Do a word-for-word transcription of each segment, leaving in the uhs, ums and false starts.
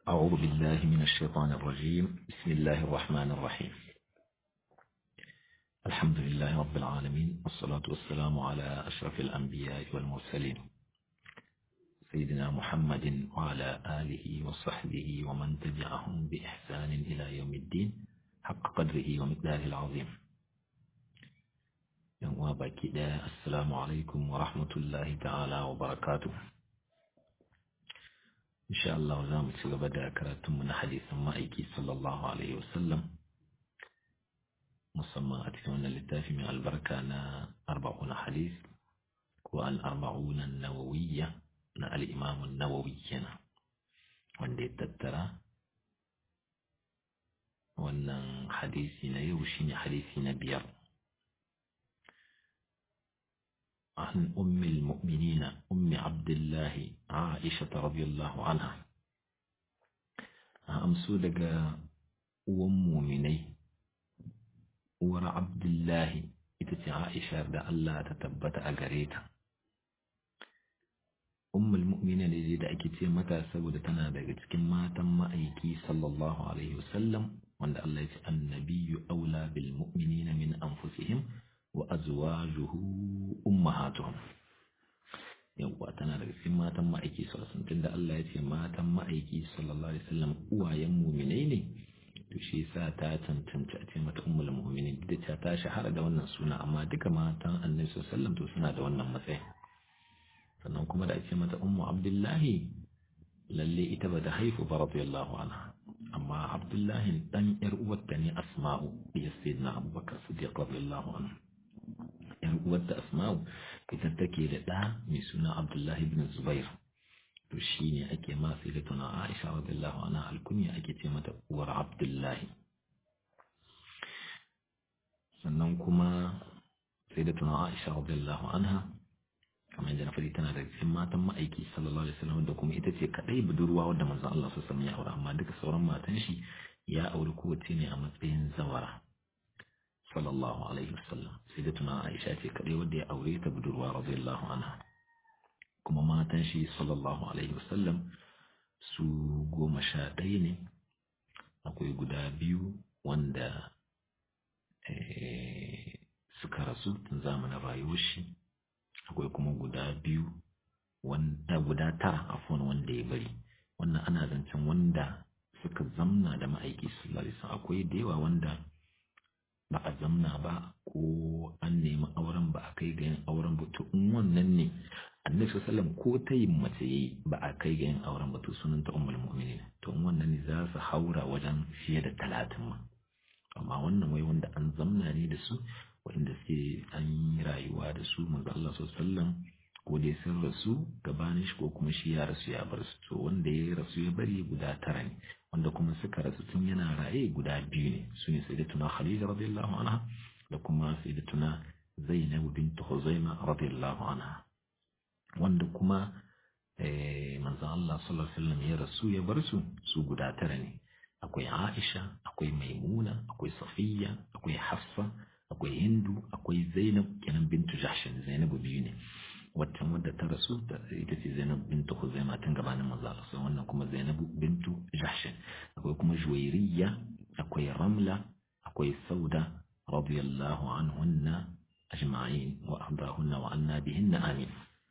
أعوذ بالله من الشيطان الرجيم. بسم الله الرحمن الرحيم. الحمد لله رب العالمين، والصلاة والسلام على أشرف الأنبياء والمرسلين سيدنا محمد وعلى آله وصحبه ومن تبعهم بإحسان إلى يوم الدين حق قدره ومقداره العظيم. يوم باكدا السلام عليكم ورحمة الله تعالى وبركاته. إن شاء الله زام تغبدا كراتم من حديث مائكي صلى الله عليه وسلم musamman a cikin wannan littafi mai albarka na arba'una hadis ko al-arba'una nawawiyya na al-imam an-nawawi kenan, wanda ya tattara wannan hadisi na yau shine hadisi na biyar. عن أم المؤمنين أم عبد الله عائشة رضي الله عنها. أمسو دقا أم مؤمنين uwar Abdullahi ita ce Aisha da Allah ta tabbata a gare ta. Ummul mu'minin ne da ake ce mata saboda tana daga cikin matan ma'aiki sallallahu alaihi wasallam, wanda Allah ya ce annabiyyu aula bil mu'minina min anfusihim wa azwajuhu ummahatuhum. Yawwa tana daga cikin matan ma'aiki sallallahu alaihi wasallam, tunda Allah ya ce matan ma'aiki sallallahu alaihi wasallam uwayen mu'minai ne. To shi yasa ta tantance a ce mata ummul mu'minin, da ta ta shahara da wannan suna, amma duka matan Annabi sallallahu alaihi wasallam to suna da wannan matsayi. Sannan kuma da ake mata ummu Abdullahi, lalle ita ba ta haifu ba radiyallahu anha, amma Abdullahi dan yar uwarta ne Asma'u ya sayyidina Abubakar Siddiq radiyallahu anhu. Yar uwarta Asma'u ita take da da mai suna Abdullahi ibn Zubair. To shi ne ake ma sai da tuna Aisha radiyallahu anha alkunya ake ce mata uwar Abdullahi. Sannan kuma sai da tuna Aisha radiyallahu anha kamar yadda na faɗi tana da cikin matan ma'aiki sallallahu alaihi wasallam, da kuma ita ce kadai budurwa wadda manzon Allah sallallahu alaihi wasallam ya aure, amma duka sauran matan shi ya aure kowace ne a matsayin zawara sallallahu alaihi wasallam. Sai da tuna Aisha ce kadai wadda ya aure ta budurwa radiyallahu anha. Kuma matan shi sallallahu alaihi wasallam su goma sha ɗaya ne. Akwai guda biyu wanda suka rasu tun zamanin rayuwar shi, akwai kuma guda biyu wanda guda tara afwan wanda ya bari. Wannan ana zancen wanda suka zamna da ma'aiki sallallahu alaihi wasallam. Akwai da yawa wanda ba a zamna ba ko an nemi auren ba a kai ga yin auren ba, to in wannan ne Annabi sallallahu ko ta yin mace yayi ba a kai ga yin auren ba, to sunan ta ummul mu'minin. To in wannan ne za su haura wajen fiye da talatin ma. Amma wannan wai wanda an zamna ne da su, wanda suke an yi rayuwa da su manzo Allah sallallahu ko dai sun rasu gabanin shi ko kuma shi ya rasu ya bar su. To wanda ya rasu ya bari guda tara ne, wanda kuma suka rasu tun yana raye guda biyu ne. Su ne sayyidatuna Khadija radiyallahu anha da kuma sayyidatuna Zainab bint Khuzaimah radiyallahu anha. Wanda kuma eh manzo Allah sallallahu alaihi wasallam ya rasu ya bar su su guda tara ne. Akwai Aisha, akwai Maimuna, akwai Safiya, akwai Hafsa, akwai Hindu, akwai Zainab kenan bintu Jahsh. Zainab biyu ne. Waccan wadda ta rasu ita ce Zainab bintu Khuzaimah tun gabanin manzo Allah. Wannan kuma Zainab bintu Jahsh. Akwai kuma Juwairiyya, akwai Ramla, akwai Sauda radiyallahu anhunna ajma'in wa ardahunna wa anna bihinna amin.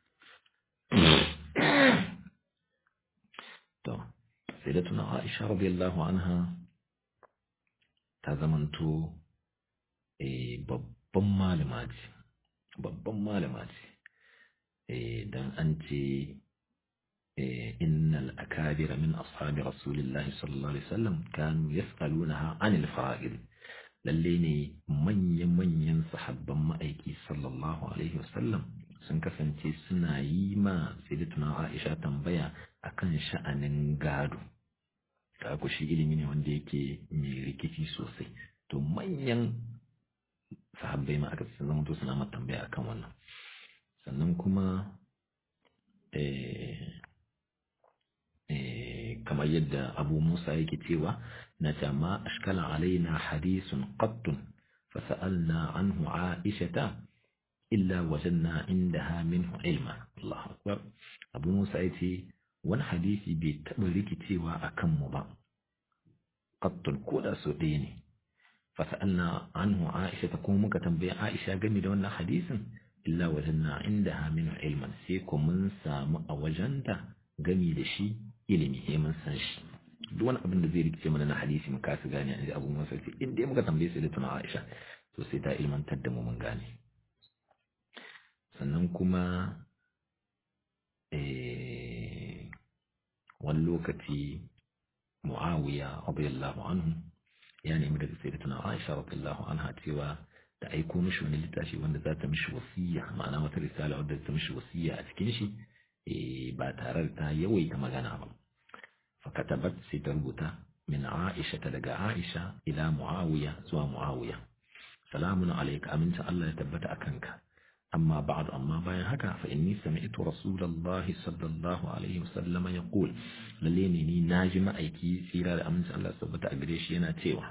To sayyidatuna Aisha radiyallahu anha ta zamanto eh babban malama ce, babban malama ce. Dan an ce innal akabira min ashabi rasulillahi sallallahu alaihi wasallam kanu yas'alunaha anil fara'id. Lalle ne manyan-manyan sahabban ma'aiki sallallahu alaihi wasallam sun kasance suna yi ma sayyidatuna Aisha tambaya akan sha'anin gado. Ta ku shi ilimi ne wanda yake mai rikici sosai. To manyan sahabbai ma aka zama to suna mata tambaya akan wannan. Sannan kuma kamar yadda Abu Musa yake cewa na ce ma ashkala alaina hadisun qattun fasa'alna anhu Aishata illa wajanna indaha minhu ilma. Allahu akbar. Abu Musa yace wani hadisi bai taɓa rikicewa a kanmu ba qattun ko da so ɗaya ne fasa'alna anhu Aisha ta kuma muka tambaye Aisha game da wannan hadisin illa wajanna indaha min ilman sai ko mun samu a wajenta gami da shi ilimi sai mun san shi duk wani abin da zai rikice mana na hadisi mu kasu gane an ji abun wasu sai in dai muka tambaye sai da tuna Aisha to sai ta ilmantar da mu mun gane sannan kuma eh wani lokaci Muawiya radiyallahu anhu ya nemi daga sayyidatuna Aisha radiyallahu anha cewa da aiko mishi wani littafi wanda za ta mishi wasiya ma'ana wata risala wadda ta mishi wasiya a cikin shi eh ba tare da ta yawaita magana ba fa katabat sai ta rubuta min Aisha daga Aisha ila Muawiya zuwa Muawiya salamun alayka aminta Allah ya tabbata akanka amma ba'd amma bayan haka fa inni sami'tu rasulullahi sallallahu alaihi wasallam yaqul lalle ne ni naji ma'aiki tsira da aminta Allah tabbata a gare shi yana cewa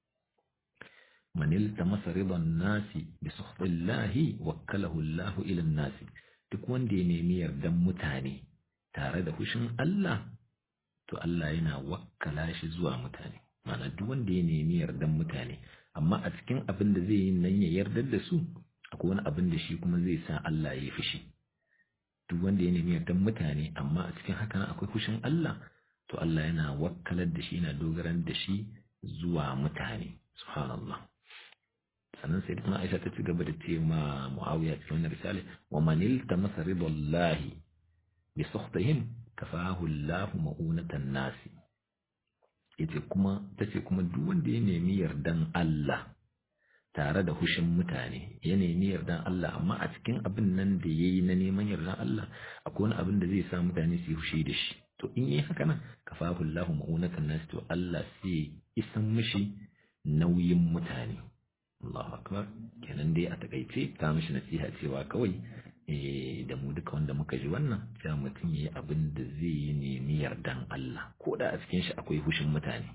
man iltamasa ridan nasi bi sukhtillahi wakkalahu Allah ila nasi duk wanda ya nemi yardan mutane tare da hushin Allah to Allah yana wakkala shi zuwa mutane ma'ana duk wanda ya nemi yardan mutane amma a cikin abin da zai yi nan ya yardar da su akwai wani abin da shi kuma zai sa Allah ya yi fushi duk wanda ya nemi yardan mutane amma a cikin hakan akwai fushin Allah to Allah yana wakkalar da shi yana dogaran da shi zuwa mutane subhanallah sannan sai tuna Aisha ta ci gaba da ce ma Muawiya cikin wannan risale wa man iltamasa ridallahi bi sukhtihim kafahu Allah ma'unatan nasi yace kuma tace kuma duk wanda ya nemi yardan Allah tare da hushin mutane ya nemi yardan Allah amma a cikin abin nan da yayi na neman yardan Allah akwai wani abin da zai sa mutane su yi hushi da shi to in yi haka nan kafahu Allah ma'unatan nasi to Allah sai isan mishi nauyin mutane Allahu akbar kenan dai a takaice ta mishi nasiha cewa kawai eh da mu duka wanda muka ji wannan cewa mutum yayi abin da zai yi nemi yardan Allah ko da a cikin shi akwai hushin mutane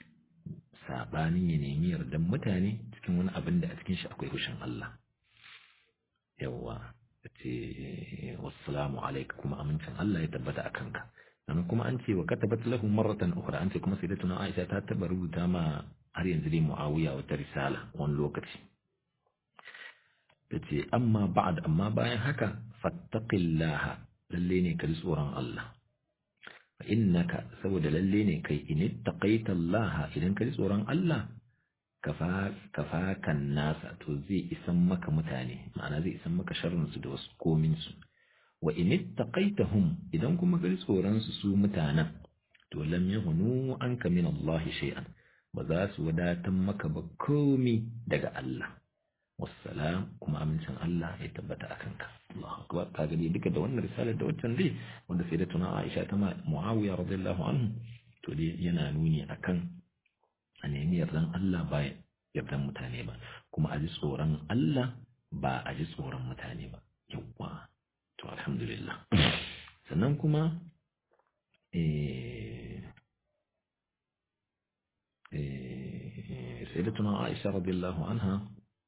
sabanin ya nemi yardan mutane cikin wani abin da a cikin shi akwai hushin Allah yawa ce wassalamu alaikum kuma amincin Allah ya tabbata akan ka sannan kuma an ce wa katabat lahu marratan ukhra an ce kuma sayyidatuna Aisha ta taba rubuta ma har yanzu dai Muawiya wata risala wani lokaci tace amma ba'd amma bayan haka fattaqillaha lalle ne kai tsoron Allah fa innaka saboda lalle ne kai in ittaqaita Allah idan kai tsoron Allah kafa kafakan nasa to zai isan maka mutane ma'ana zai isan maka sharrin su da wasu komin su wa in ittaqaitahum idan kuma kai tsoron su su mutanen to lam yahunu anka min Allah shay'an ba za su wadatan maka ba komi daga Allah wassalam kuma amincin Allah ya tabbata akan ka Allahu akbar ka gani duka da wannan risalar da waccan dai wanda sai da tuna Aisha ta Muawiya radiyallahu anhu to dai yana nuni akan a nemi yardan Allah ba yardan mutane ba kuma a ji tsoron Allah ba a ji tsoron mutane ba yawwa to alhamdulillah sannan kuma eh سيدتنا عائشة رضي الله عنها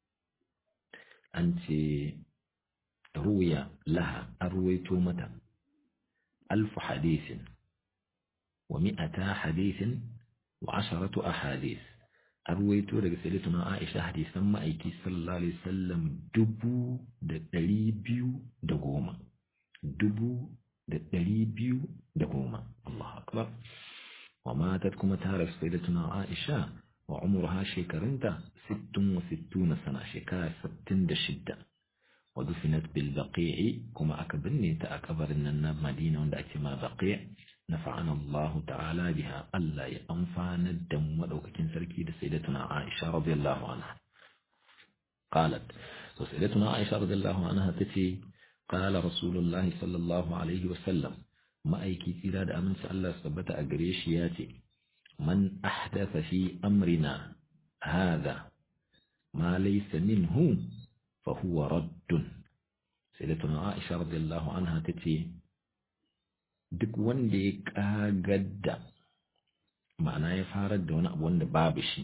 أنت روي لها أرويت متى ألف حديث ومئتا حديث وعشرة أحاديث أرويت لك سيدتنا عائشة حديثا ما أيكي صلى الله عليه وسلم دبو دليبيو دقوما دبو دليبيو دقوما الله أكبر وماتت كما تعرف سيدتنا عائشة وعمرها شكرنتا ست وستون سنة شكا ستين دشدة ودفنت بالبقيع كما أكبرني تأكبر أن مدينة وندأتي ما بقيع نفعنا الله تعالى بها ألا ينفعنا الدم ولو كان سركي سيدتنا عائشة رضي الله عنها قالت وسيدتنا عائشة رضي الله عنها تتي قال رسول الله صلى الله عليه وسلم ma'aiki tsira da aminci Allah su tabbata a gare shi ya ce man ahdatha fi amrina hadha ma laysa minhu fa huwa raddun sayyidatuna Aisha radiyallahu anha tace duk wanda ya kagadda ma'ana ya farar da wani abu wanda babu shi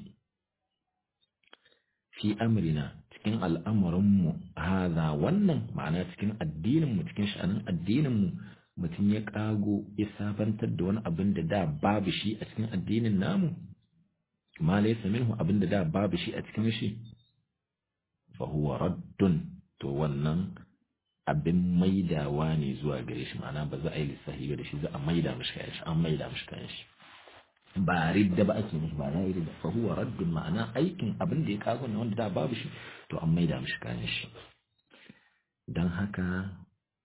fi amrina cikin al'amuranmu hadha wannan ma'ana cikin addininmu cikin sha'anin addininmu mutum ya kago ya sabantar da wani abin da da babu shi a cikin addinin namu ma laysa minhu abin da da babu shi a cikin shi fa huwa raddun to wannan abin maidawa ne zuwa gare shi ma'ana ba za a yi lissafi ba da shi za a maida mishi kayan shi an maida mishi kayan shi ba ridda ba ake mishi ba na ridda fa huwa raddun ma'ana aikin abin da ya kago ne wanda da babu shi to an maida mishi kayan shi dan haka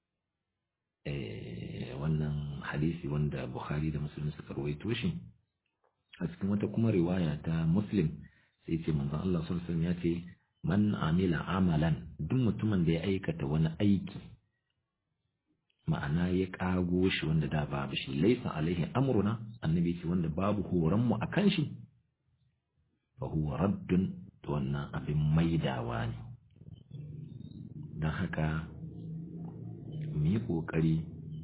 eh wannan hadisi wanda Bukhari da Muslim suka rawaito shi a cikin wata kuma riwaya ta Muslim sai ce manzon Allah sallallahu alaihi wasallam ya ce man amila amalan duk mutumin da ya aikata wani aiki ma'ana ya kago shi wanda da babu shi laisa alaihi amruna annabi ce wanda babu horon mu akan shi fa huwa raddun to wannan abin maidawa ne dan haka mu yi kokari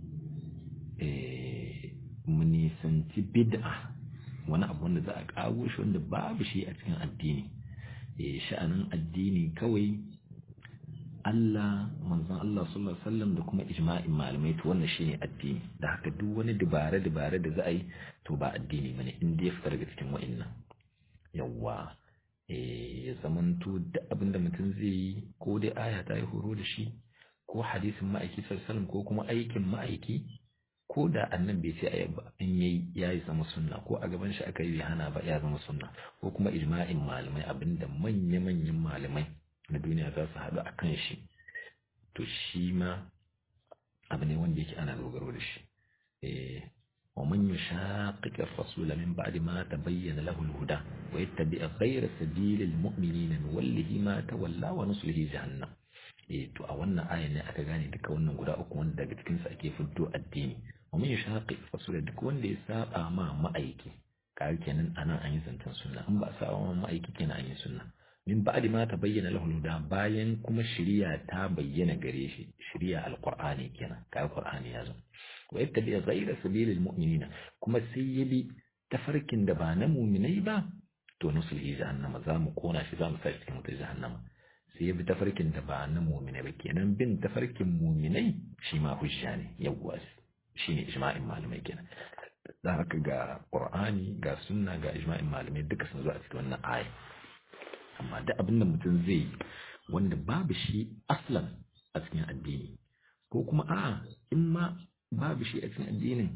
eh mu nisanci bid'a wani abu wanda za a kago shi wanda babu shi a cikin addini sha'anin addini kawai Allah manzon Allah sallallahu alaihi wasallam da kuma ijma'in malamai to wannan shine addini da haka duk wani dubare dubare da za a yi to ba addini bane in dai fita daga cikin wa'annan yawa eh ya zamanto da abinda mutum zai yi ko dai aya ta yi horo da shi ko hadisin ma'aiki sallallahu alaihi wasallam ko kuma aikin ma'aiki ko da annan bai ce ayi ba in yayi yayi zama sunna ko a gaban shi aka yi hana ba ya zama sunna ko kuma ijma'in malamai abinda manya manyan malamai na duniya za su haɗu akan shi to shi ma abu ne wanda yake ana dogaro da shi eh wa man yushaqiq ar-rasul min ba'di ma tabayyana lahu al-huda wa yattabi' ghayra sabilil mu'minina nuwallihi ma tawalla wa nuslihi jahannam eh to a wannan aya ne aka gane duka wannan guda uku wanda daga cikin sa ake fiddo addini wa man yushaqiq rasul duk wanda ya saba ma ma'aiki kai kenan anan an yi zantan sunna in ba saba ma ma'aiki kenan an yi sunna min ba'di ma tabayyana lahu al-huda bayan kuma shari'a ta bayyana gare shi shari'a al-qur'ani kenan kai qur'ani ya zo wa yattabi ghayra sabilil mu'minina kuma sai yabi tafarkin da ba na mu'minai ba to nuslihi jahannama za mu kona shi za mu sa cikin wutar jahannama sai ya bi tafarkin da ba na muminai ba kenan bin tafarkin muminai shi ma hujja ne yawwa shi ne ijma'in malamai kenan da haka ga qur'ani ga sunna ga ijma'in malamai duka sun zo a cikin wannan aya amma da abin da mutum zai yi wanda babu shi aslan a cikin addini ko kuma a'a in ma babu shi a cikin addinin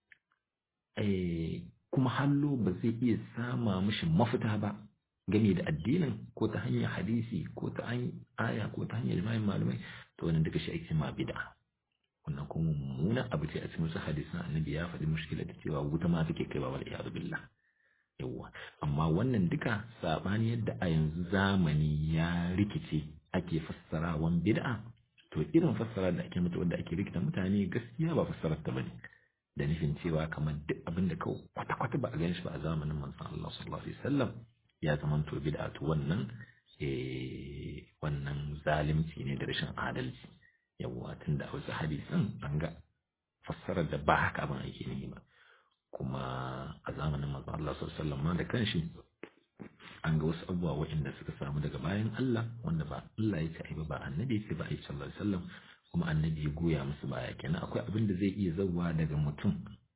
eh kuma hallo ba zai iya sama mishi mafita ba game da addinin ko ta hanyar hadisi ko ta hanyar aya ko ta hanyar ijma'in malamai to wannan duka shi ake ma bid'a wannan kuma mummuna abu ce a cikin wasu hadisan annabi ya faɗi mushkila da cewa wuta ma take kai ba wal iyadu billah yawa amma wannan duka sabani yadda a yanzu zamani ya rikice ake fassarawan bid'a to irin fassara da ake mata wanda ake rikita mutane gaskiya ba fassarar ta bane da nufin cewa kamar duk abin da kawai kwata-kwata ba a gan shi ba a zamanin manzon Allah sallallahu alaihi wasallam ya zama to bid'atu wannan eh wannan zalunci ne da rashin adalci yawa tunda a wasu hadisan an ga fassarar da ba haka ban ake ne ba kuma a zamanin manzon Allah sallallahu alaihi wasallam ma da kanshi an ga wasu abubuwa waɗanda suka samu daga bayan Allah wanda ba Allah ya ce ai ba annabi ya ce ba ai sallallahu alaihi wasallam kuma annabi ya goya musu baya kenan akwai abin da zai iya zawa daga mutum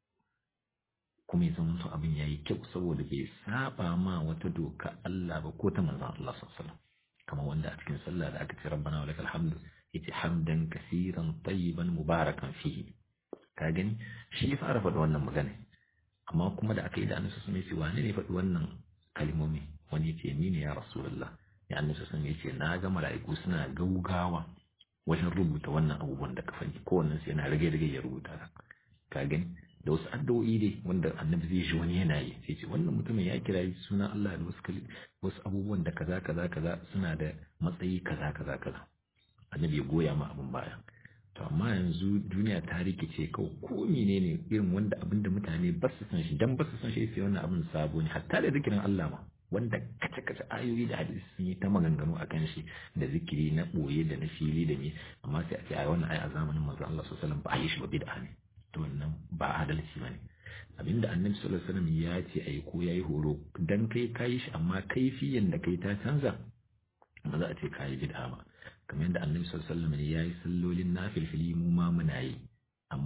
kuma ya zama abin yayi kyau saboda bai saba ma wata doka Allah ba ko ta manzon Allah sallallahu alaihi wasallam kamar wanda a cikin sallah da aka ce rabbana wa lakal hamdu yace hamdan kaseeran tayyiban mubarakan fihi ka gani shi ya fara faɗi wannan magana amma kuma da aka yi da annabi sallallahu alaihi wasallam wane ne faɗi wannan kalmomi wani yace ni ne ya rasulullah ya annabi sallallahu alaihi wasallam yace na ga mala'iku suna gaugawa wajen rubuta wannan abubuwan da ka faɗi kowannen sai yana rage-rage ya rubuta ka gani da wasu addu'o'i ne wanda annabi zai shi wani yana yi sai ce wannan mutumin ya kira sunan Allah da wasu wasu abubuwan da kaza kaza kaza suna da matsayi kaza kaza kaza annabi ya goya ma abin baya to amma yanzu duniya ta rikice kawai ko menene irin wanda abinda mutane ba su san shi dan ba su san shi sai wannan abin sabo ne hatta da zikirin Allah ma wanda kace-kace ayoyi da hadisi sun yi ta maganganu a kan shi da zikiri na ɓoye da na fili da ne amma sai a ce a wannan ai a zamanin manzo Allah sallallahu alaihi wasallam ba a yi shi ba bid'a ne to wannan ba adalci bane abinda annabi sallallahu alaihi wasallam ya ce ai ko yayi horo dan kai kai shi amma kaifiyan da kai ta canza ba za a ce kai bid'a ba kamar yadda annabi sallallahu alaihi wasallam ya yi sallolin nafilfili mu ma muna yi amma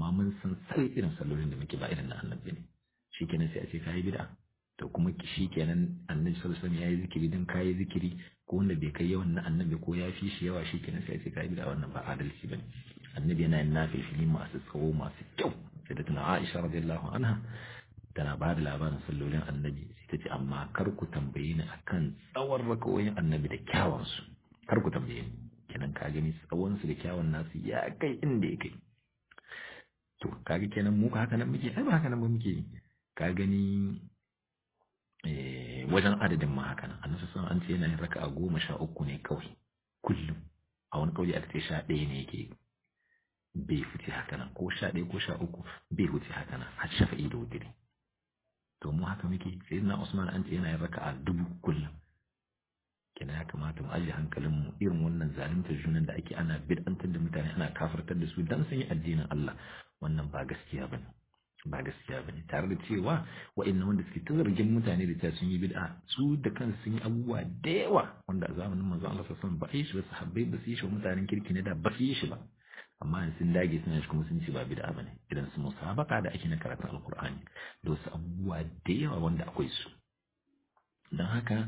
amma mun san sai irin sallolin da muke ba irin na annabi ne shikenan sai a ce kai bid'a to kuma shikenan annabi sallallahu alaihi wasallam yayi zikiri dan kai zikiri ko wanda bai kai yawan na annabi ko ya fi shi yawa shikenan sai a ce kai bid'a wannan ba adalci bane annabi yana yin nafili masu tsawo masu kyau sai da tana Aisha radiyallahu anha tana ba da labarin sallolin annabi sai ta ce amma kar ku tambaye ni akan tsawon rakawoyin annabi da kyawansu kar ku tambaye ni kenan ka gani tsawon su da kyawun nasu ya kai inda ya kai to kaga kenan mu haka nan muke ai ba haka nan ba muke ka gani eh wajen adadin ma haka nan annabi sallallahu alaihi wasallam an ce yana yin raka'a goma sha uku ne kawai kullum a wani kauli aka ce sha ɗaya ne yake bai fice haka nan ko sha ɗaya ko sha uku bai fice haka nan har shafa'i da wutiri to mu haka muke sai na Usman an ce yana yin raka'a dubu kullum kina ya kamata mu aje hankalin mu irin wannan zalunta junan da ake ana bid'antar da mutane ana kafirtar da su dan sun yi addinin Allah wannan ba gaskiya bane ba gaskiya bane tare da cewa wa'annan wanda suke tazargin mutane da cewa sun yi bid'a su da kansu sun yi abubuwa da yawa wanda a zamanin manzon Allah sallallahu alaihi wasallam ba yi shi ba sahabbai ba su yi shi mutanen kirki ne da ba su yi shi ba amma sun dage suna shi kuma sun ce ba bid'a bane idan su musabaka da ake na karatun alqur'ani da wasu abubuwa da yawa wanda akwai su dan haka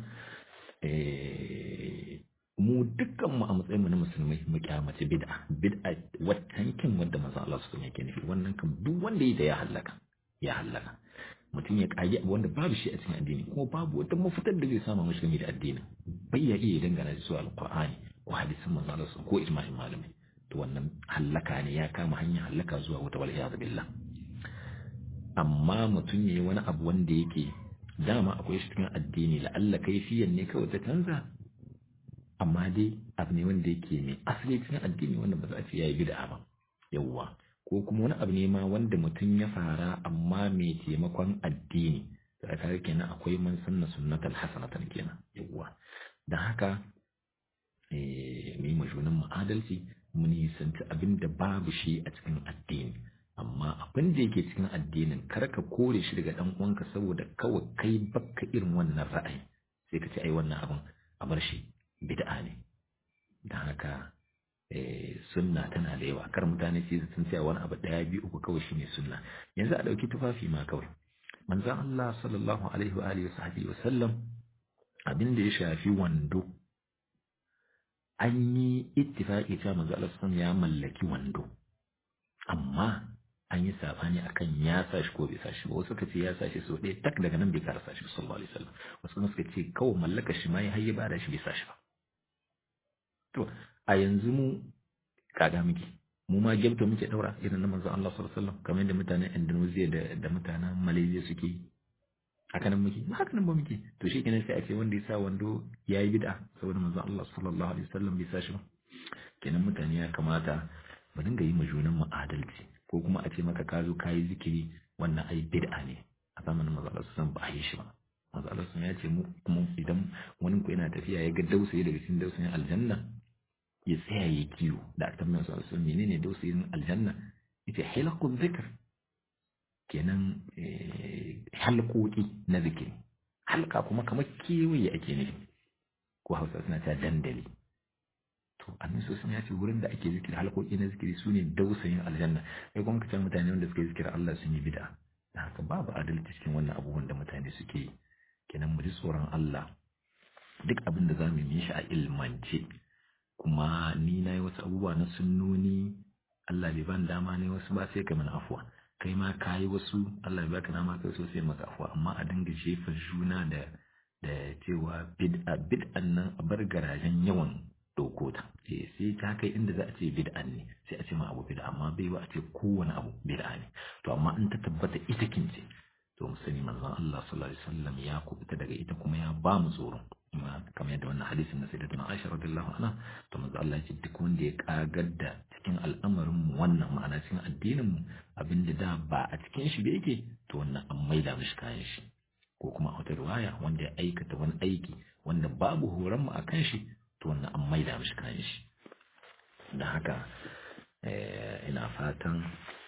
mu dukkan mu a matsayin mu na musulmai mu kyamace bid'a bid'a watankin wanda manzon Allah sallallahu alaihi wasallam yake nufi wannan kan duk wanda yi da ya halaka ya halaka mutum ya kage abu wanda babu shi a cikin addini kuma babu wata mafitar da zai samu musulmi da addini bai ya iya dangana da su alqur'ani ko hadisin manzon Allah ko ijma'in malamai to wannan halaka ne ya kama hanyar halaka zuwa wata wal iyad billah amma mutum yayi wani abu wanda yake dama akwai shi cikin addini la'alla kaifiyan ne kawai ta canza amma dai abu ne wanda yake mai asali cikin addini wanda ba za a ce yayi bid'a ba yawwa ko kuma wani abu ne ma wanda mutum ya fara amma mai taimakon addini da kare kenan akwai man sunna sunnatal hasanatan kenan yawwa dan haka eh mai majunan mu adalci mu nisanci abin da babu shi a cikin addini amma abin da yake cikin addinin kar ka kore shi daga dan uwanka saboda kawai kai baka irin wannan ra'ayi sai ka ce ai wannan abin a bar shi bid'a ne dan haka eh sunna tana da yawa kar mutane su sun tsaya wani abu daya biyu uku kawai shine sunna yanzu a dauki tufafi ma kawai manzon Allah sallallahu alaihi wa alihi wa sallam abin da ya shafi wando an yi ittifaqi cewa manzon Allah sallallahu alaihi ya mallaki wando amma an yi sabani akan ya sa shi ko bai sa shi ba wasu suka ce ya sa shi so ɗaya tak daga nan bai kara sa shi sallallahu alaihi wasallam wasu kuma suka ce kawai mallaka shi ma ya hayya ba da shi bai sa shi ba to a yanzu mu kaga muke mu ma gebto muke daura irin na manzon Allah sallallahu alaihi wasallam kamar yadda mutanen Indonesia da da mutanen Malaysia suke haka nan muke haka nan ba muke to shi kenan sai a ce wanda ya sa wando yayi bid'a saboda manzon Allah sallallahu alaihi wasallam bai sa shi ba kenan mutane ya kamata mu dinga yi ma junan mu adalci ko kuma a ce maka ka zo ka yi zikiri wannan ai bid'a ne a zamanin manzo Allah sallallahu ba a yi shi ba manzo Allah ya ce mu kuma idan wani ku yana tafiya ya ga dausayi daga cikin dausayin aljanna ya tsaya ya kiyo da aka tambaya su alaihi menene dausayin aljanna yace halaqu dhikr kenan halqoki na zikiri halka kuma kamar kewaye ake nufi ko Hausa suna ta dandali to annabi sun ya ce wurin da ake zikiri halkoki na zikiri sune dausayin aljanna sai kuma kace mutane wanda suke zikira Allah sun yi bid'a dan haka babu adalci cikin wannan abubuwan da mutane suke yi kenan mu ji tsoron Allah duk abin da zamu yi shi a ilmance kuma ni nayi wasu abubuwa na sunnoni Allah bai ban dama ne wasu ba sai ka mana afwa kai ma kai wasu Allah bai baka dama kai so sai maka afwa amma a dinga jefa juna da da cewa bid'a bid'an nan a bar garajen yawan dauko ta eh sai ta kai inda za a ce bid'a ne sai a ce ma abu bid'a amma bai ba a ce kowane abu bid'a ne to amma in ta tabbata ita kince to mu sani manzon Allah sallallahu alaihi wasallam ya kubuta daga ita kuma ya ba mu tsoro kuma kamar yadda wannan hadisin na sayyidatuna Aisha radhiyallahu anha to manzon Allah ya ce duk wanda ya kagar da cikin al'amarin mu wannan ma'ana cikin addinin mu abinda da ba a cikin shi ba yake to wannan an maida mishi kayan shi ko kuma a wata riwaya wanda ya aikata wani aiki wanda babu horon mu akan shi to wannan an maida mishi kayan shi da haka ina fatan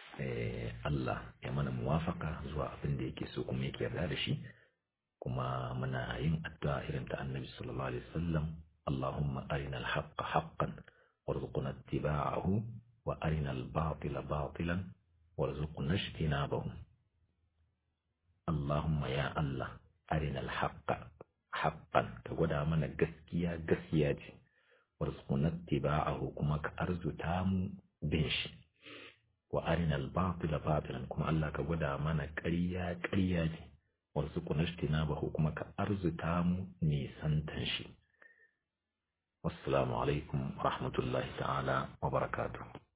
Allah ya mana muwafaka zuwa abin da yake so kuma yake yarda da shi kuma muna yin addu'a irin ta Annabi sallallahu alaihi wasallam Allahumma arina al-haqqa haqqan warzuqna ittiba'ahu wa arina al-batila batilan warzuqna ijtinabahu. Allahumma ya Allah arinal haqqa haqqan, ka gwada mana gaskiya gaskiya ce, warzuqna ittiba'ahu, kuma ka arzuta mu bin shi, wa arinal batila batilan, kuma Allah ka gwada mana ƙarya ƙarya ce, warzuqna ijtinabahu, kuma ka arzuta mu nisantan shi. Wassalamu alaikum wa rahmatullahi ta'ala wa barakatuh.